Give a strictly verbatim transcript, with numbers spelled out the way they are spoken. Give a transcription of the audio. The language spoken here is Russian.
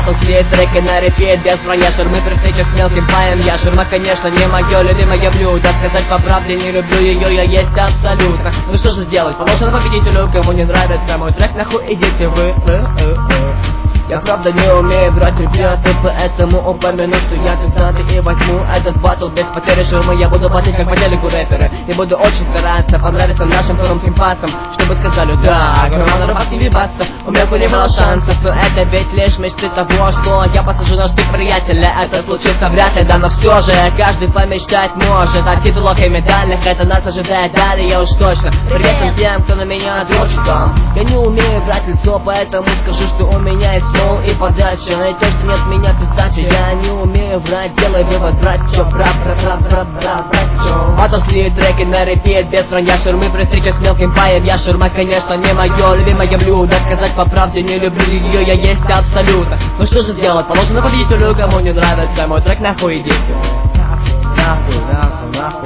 Батл след треки на репит, без вранья. Шурмы при встречах с мелким паем. Я шурма, конечно, не мое любимое блюдо. Сказать по правде, не люблю ее, я есть абсолютно. Ну что же сделать, положено победителю, кому не нравится мой трек, нахуй идите вы. Я правда не умею брать ребята, поэтому упомяну, что я пиздатый и возьму этот батл без потери шурмы. Я буду платить как по телеку рэперы и буду очень стараться понравиться нашим тонким пасам, чтобы сказали да, громал на рабах не вибаться. У мелку не было шансов, но это ведь лишь мечты того, что я посажу на штык приятеля. Это случится вряд ли, да, но все же каждый помечтать может. От титулов и медальных это нас ожидает далее уж точно. Привет всем, кто на меня дрочит там. Я не умею брать лицо, поэтому скажу, что у меня есть флоу и подача. И то, что нет меня пиздача, я не умею врать, делай вывод, брать чё, бра бра бра бра бра брать чё. Батлсли треки на репит, без вранья. Шурмы при встречах с мелким паем. Я шурма, конечно, не мое любимое блюдо. Сказать по правде, не люблю ее, я есть абсолютно. Ну что же сделать, положено победителю, кому не нравится мой трек, нахуй идите. Нахуй, нахуй, нахуй.